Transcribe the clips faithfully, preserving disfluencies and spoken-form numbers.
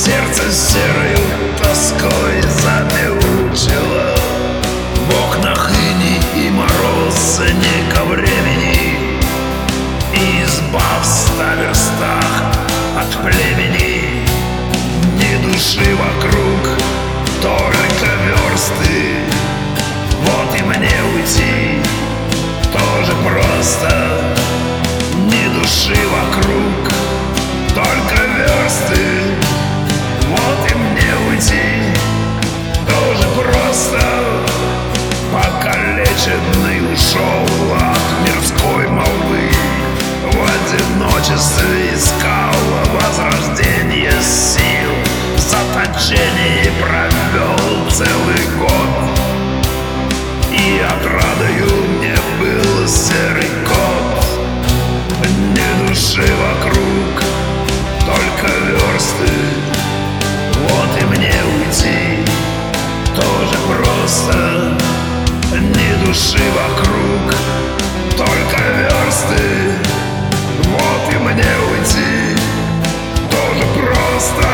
Сердце серою тоской замяучило. В окнах иней и мороз не ко времени. Изба в ста верстах от племени. Ни души вокруг, только версты. Вот и мне уйти тоже просто. Ни души вокруг, только версты. Вот и мне уйти тоже просто. Покалеченный ушел от мирской молвы. В одиночестве искал возрождение сил. В заточении провел целый год. И отрадою мне был серый кот. Ни души вокруг, только версты. Вот и мне уйти тоже просто. Ни души вокруг, только версты. Вот и мне уйти тоже просто.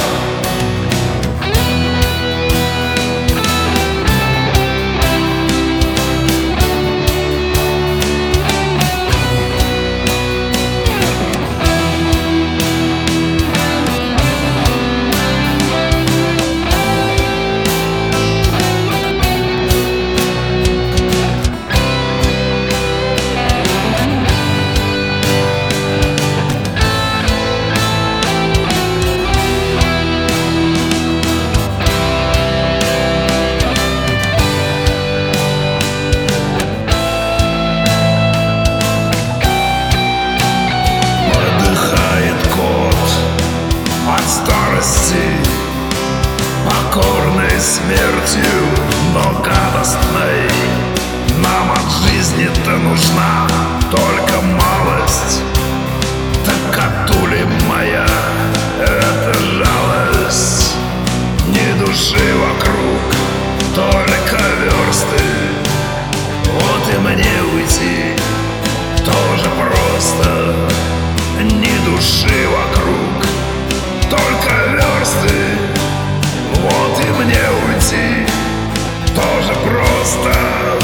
Покорной смертью, но гадостной. Нам от жизни-то нужна только малость. Так катули моя, это жалость. Ни души вокруг, только версты. Вот и мне уйти тоже просто. Ни души вокруг, только версты. Вот и мне уйти тоже просто.